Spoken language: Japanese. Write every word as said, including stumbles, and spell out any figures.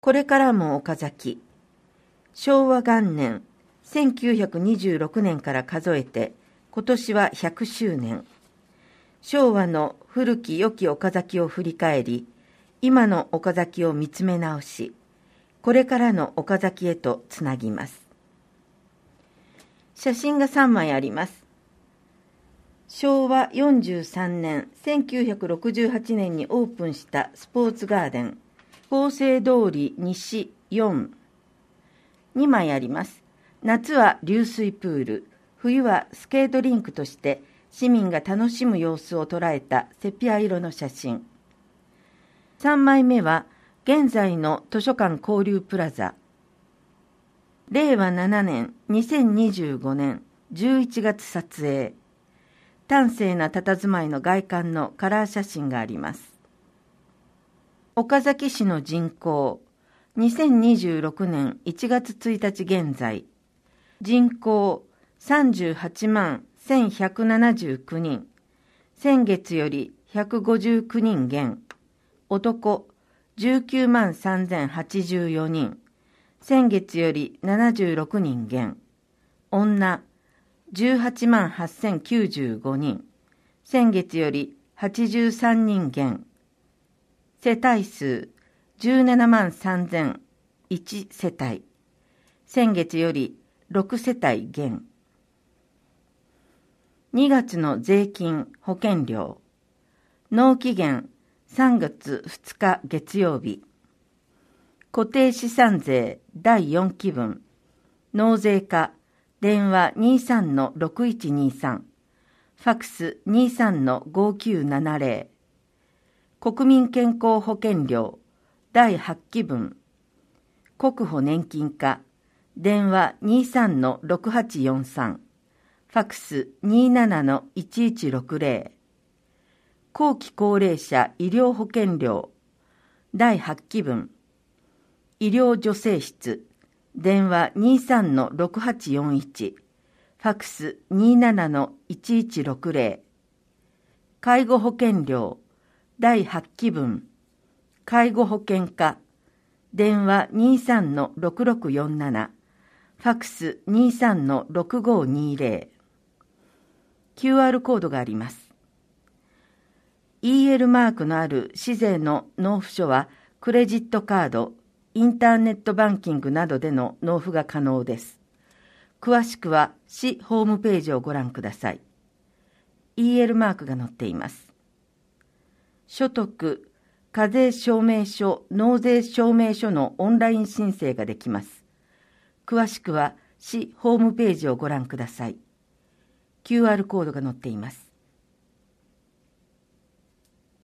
これからも岡崎。昭和元年、せんきゅうひゃくにじゅうろくねんから数えて、今年はひゃくしゅうねん。昭和の古き良き岡崎を振り返り、今の岡崎を見つめ直し、これからの岡崎へとつなぎます。写真がさんまいあります。昭和よんじゅうさんねん、せんきゅうひゃくろくじゅうはちねんにオープンしたスポーツガーデン、厚生通り西よん。にまいあります。夏は流水プール、冬はスケートリンクとして市民が楽しむ様子を捉えたセピア色の写真。さんまいめは現在の図書館交流プラザ。れいわななねん、にせんにじゅうごねんじゅういちがつ撮影。端正な佇まいの外観のカラー写真があります。岡崎市の人口、にせんにじゅうろくねんいちがつついたち現在、人口さんじゅうはちまんせんひゃくななじゅうきゅうにん、先月よりひゃくごじゅうきゅうにん減、男じゅうきゅうまんさんぜんはちじゅうよにん、先月よりななじゅうろくにん減、女じゅうはちまんはっせんきゅうじゅうごにん、先月よりはちじゅうさんにん減、世帯数じゅうななまんさんぜんいちせたい、先月よりろくせたい減。にがつの税金・保険料、納期限さんがつふつか月曜日、固定資産税だいよんきぶん、納税課、電話 にじゅうさんのろくいちにさん、ファックス にじゅうさんのごきゅうななぜろ、国民健康保険料だいはちきぶん、国保年金課、電話 にじゅうさんのろくはちよんさん、ファックス にじゅうななのいちいちろくぜろ、後期高齢者医療保険料だいはちきぶん、医療助成室、電話 にじゅうさんのろくはちよんいち、ファックス にじゅうななのいちいちろくぜろ、介護保険料だいはちきぶん、介護保険課、電話 にじゅうさんのろくろくよんなな、ファックス にじゅうさんのろくごにぜろ、キューアール コードがあります。イーエル マークのある市税の納付書は、クレジットカード、インターネットバンキングなどでの納付が可能です。詳しくは市ホームページをご覧ください。イーエル マークが載っています。所得、課税証明書、納税証明書のオンライン申請ができます。詳しくは市ホームページをご覧ください。キューアール コードが載っています。